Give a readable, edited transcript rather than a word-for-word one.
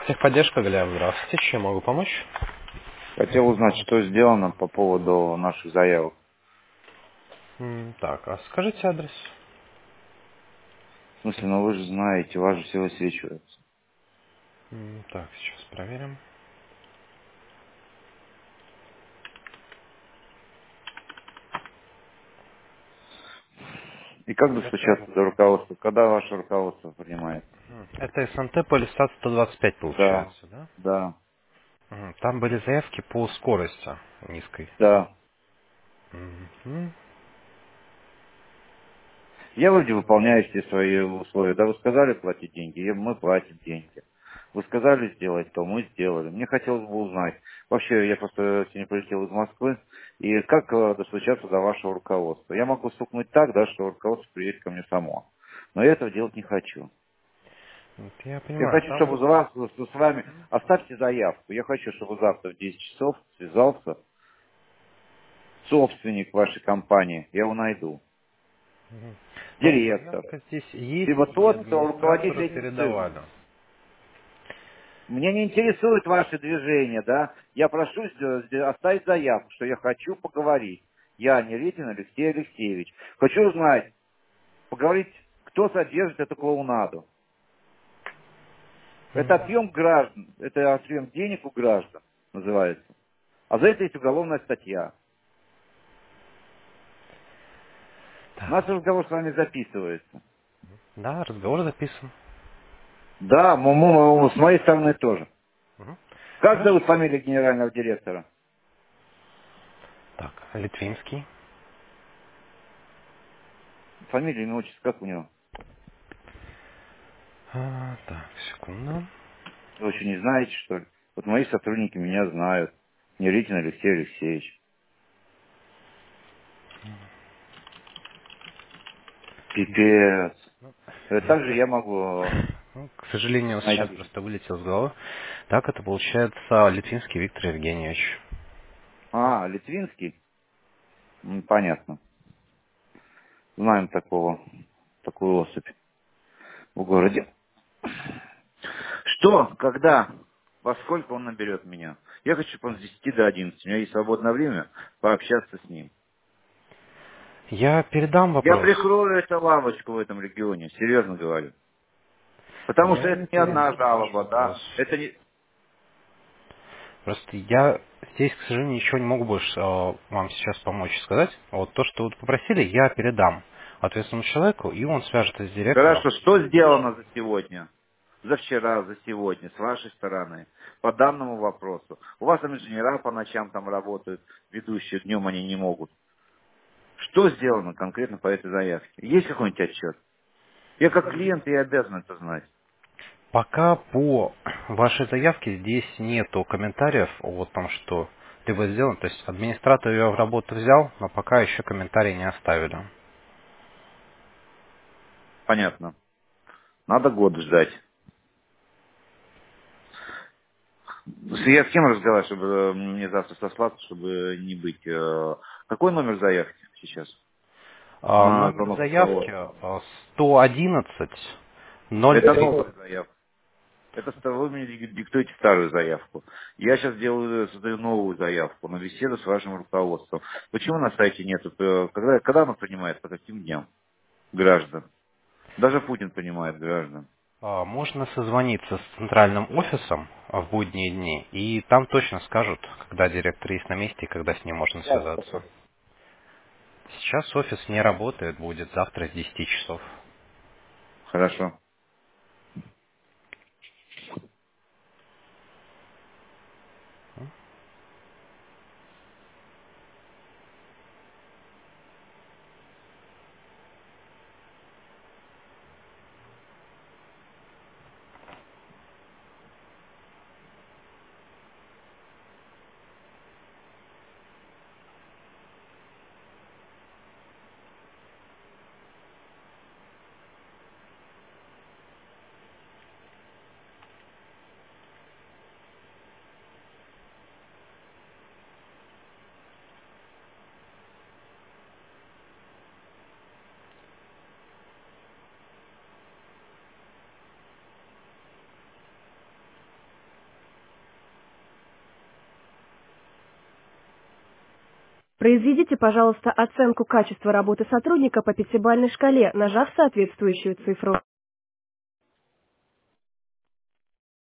Техподдержка, Галия, здравствуйте. Чем могу помочь? Хотел узнать, что сделано по поводу наших заявок. Так, а скажите адрес. В смысле, ну вы же знаете, у вас же все высвечивается. Так, сейчас проверим. И как Это, достучаться до руководства? Когда ваше руководство принимает? это СНТ Полисад 125 Да, получается, да? да, Там были заявки по скорости низкой. да. Мгм. Я вроде выполняю все свои условия. Да, вы сказали платить деньги, мы платим деньги. Вы сказали сделать то, мы сделали. Мне хотелось бы узнать. Вообще, я просто сегодня прилетел из Москвы. И как достучаться до вашего руководства? Я могу стукнуть так, да, что руководство приедет ко мне само. Но я этого делать не хочу. Вот я Я понимаю, хочу, чтобы там... за вас, с вами, оставьте заявку. Я хочу, чтобы завтра в 10 часов связался собственник вашей компании. Я его найду. Ну, Директор. заявка здесь есть, Либо и тот, кто руководит администратору этим цирком. передавали. Меня не интересует ваше движение, да? Я прошу оставить заявку, что я хочу поговорить. Я, Неретин Алексей Алексеевич. Хочу узнать, поговорить, кто содержит эту клоунаду. Это отъем граждан, это отъем денег у граждан, называется. А за это есть уголовная статья. Наш Так, разговор с вами записывается. да, разговор записан. Да, с моей стороны тоже. Мгм. Как Хорошо. зовут фамилия генерального директора? Так, Литвинский. Фамилия, имя, отчество, как у него? Так, секунду. Вы еще не знаете, что ли? Вот мои сотрудники меня знают. Неритин Алексей Алексеевич. Пипец. Также я могу Ну, к сожалению, сейчас найти. просто вылетел с головы. Так, это получается Литвинский Виктор Евгеньевич. А, Литвинский? Понятно. Знаем такую особь в городе. Что, когда, во сколько он наберет меня? Я хочу, чтобы он с 10 до 11. У меня есть свободное время пообщаться с ним. Я передам Я вопрос. прикрою эту лавочку в этом регионе, серьезно говорю. Потому что Я это не одна передам ваш жалоба, вопрос. да. Это не... Просто я здесь, к сожалению, ничего не могу больше вам сейчас помочь сказать. Вот то, что вы попросили, я передам ответственному человеку, и он свяжется с директором. Хорошо, что сделано за сегодня? За вчера, за сегодня, с вашей стороны, по данному вопросу. У вас там инженера по ночам там работают, ведущие, днем они не могут. Что сделано конкретно по этой заявке? Есть какой-нибудь отчет? Я как клиент, я обязан это знать. Пока по вашей заявке здесь нету комментариев о том, что либо сделано. То есть администратор ее в работу взял, но пока еще комментарий не оставили. Понятно. Надо год ждать. Я с кем разговариваю, чтобы мне завтра сослаться, чтобы не быть... Какой номер заявки сейчас? На Номер звонок заявки руководства. 111 Это 03. новая заявка. Вы мне диктуете старую заявку. Я сейчас создаю новую заявку на беседу с вашим руководством. Почему на сайте нет? Когда оно принимает, по каким дням? Граждан. Даже Путин принимает граждан. Можно созвониться с центральным офисом в будние дни, и там точно скажут, когда директор есть на месте и когда с ним можно Сейчас связаться. такой. Сейчас офис не работает, будет завтра с 10 часов. Хорошо. Произведите, пожалуйста, оценку качества работы сотрудника по пятибалльной шкале, нажав соответствующую цифру.